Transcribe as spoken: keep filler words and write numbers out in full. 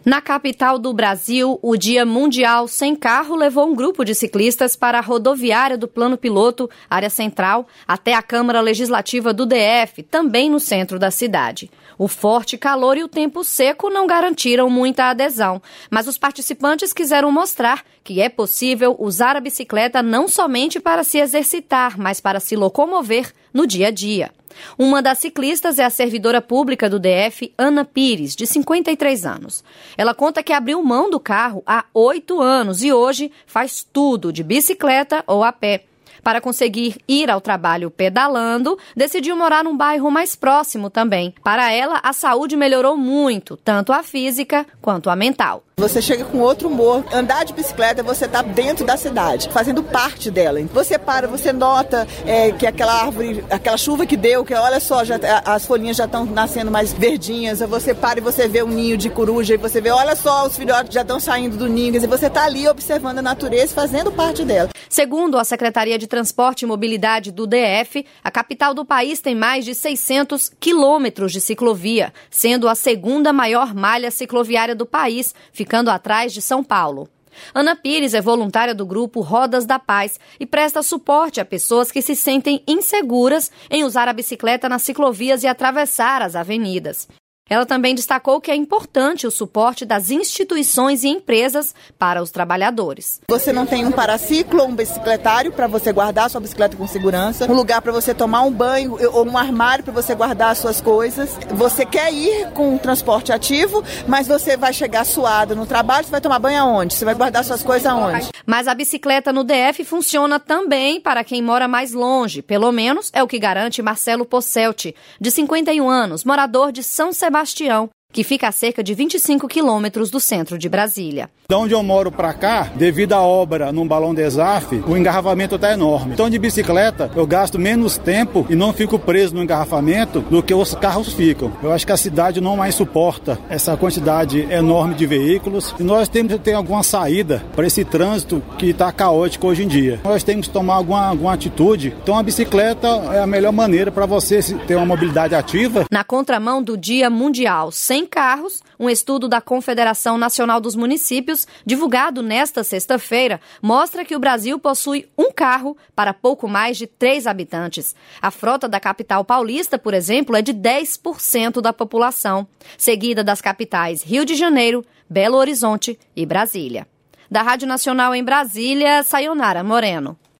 Na capital do Brasil, o Dia Mundial Sem Carro levou um grupo de ciclistas para a rodoviária do Plano Piloto, área central, até a Câmara Legislativa do D F, também no centro da cidade. O forte calor e o tempo seco não garantiram muita adesão, mas os participantes quiseram mostrar que é possível usar a bicicleta não somente para se exercitar, mas para se locomover no dia a dia. Uma das ciclistas é a servidora pública do D F, Ana Pires, de cinquenta e três anos. Ela conta que abriu mão do carro há oito anos e hoje faz tudo de bicicleta ou a pé. Para conseguir ir ao trabalho pedalando, decidiu morar num bairro mais próximo também. Para ela, a saúde melhorou muito, tanto a física quanto a mental. Você chega com outro humor. Andar de bicicleta, você está dentro da cidade, fazendo parte dela. Você para, você nota é, que aquela árvore, aquela chuva que deu, que olha só, já, as folhinhas já estão nascendo mais verdinhas. Você para e você vê um ninho de coruja e você vê, olha só, os filhotes já estão saindo do ninho. E você está ali observando a natureza, fazendo parte dela. Segundo a Secretaria de Transporte e Mobilidade do D F, a capital do país tem mais de seiscentos quilômetros de ciclovia, sendo a segunda maior malha cicloviária do país, ficando atrás de São Paulo. Ana Pires é voluntária do grupo Rodas da Paz e presta suporte a pessoas que se sentem inseguras em usar a bicicleta nas ciclovias e atravessar as avenidas. Ela também destacou que é importante o suporte das instituições e empresas para os trabalhadores. Você não tem um paraciclo ou um bicicletário para você guardar a sua bicicleta com segurança, um lugar para você tomar um banho ou um armário para você guardar as suas coisas. Você quer ir com um transporte ativo, mas você vai chegar suado no trabalho, você vai tomar banho aonde? Você vai guardar suas coisas aonde? Mas a bicicleta no D F funciona também para quem mora mais longe, pelo menos é o que garante Marcelo Posselti, de cinquenta e um anos, morador de São Sebastião. Sebastião, que fica a cerca de vinte e cinco quilômetros do centro de Brasília. De onde eu moro para cá, devido à obra num balão Desaf, o engarrafamento está enorme. Então, de bicicleta, eu gasto menos tempo e não fico preso no engarrafamento do que os carros ficam. Eu acho que a cidade não mais suporta essa quantidade enorme de veículos e nós temos que ter alguma saída para esse trânsito que está caótico hoje em dia. Nós temos que tomar alguma, alguma atitude. Então, a bicicleta é a melhor maneira para você ter uma mobilidade ativa. Na contramão do Dia Mundial Sem Carros, um estudo da Confederação Nacional dos Municípios, divulgado nesta sexta-feira, mostra que o Brasil possui um carro para pouco mais de três habitantes. A frota da capital paulista, por exemplo, é de dez por cento da população, seguida das capitais Rio de Janeiro, Belo Horizonte e Brasília. Da Rádio Nacional em Brasília, Sayonara Moreno.